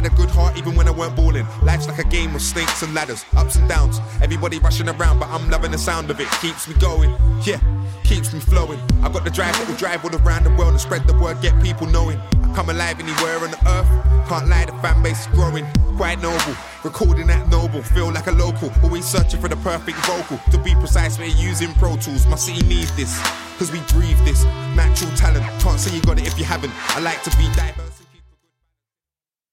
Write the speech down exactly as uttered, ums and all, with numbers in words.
had a good heart even when I weren't balling. Life's like a game of snakes and ladders, ups and downs. Everybody rushing around, but I'm loving the sound of it. Keeps me going, yeah, keeps me flowing. I got the drive that will drive all around the world and spread the word, get people knowing. I come alive anywhere on the earth. Can't lie, the fan base is growing. Quite noble, recording that noble. Feel like a local, always searching for the perfect vocal. To be precise, we're using Pro Tools. My city needs this, cause we breathe this. Natural talent, can't say you got it if you haven't. I like to be diverse.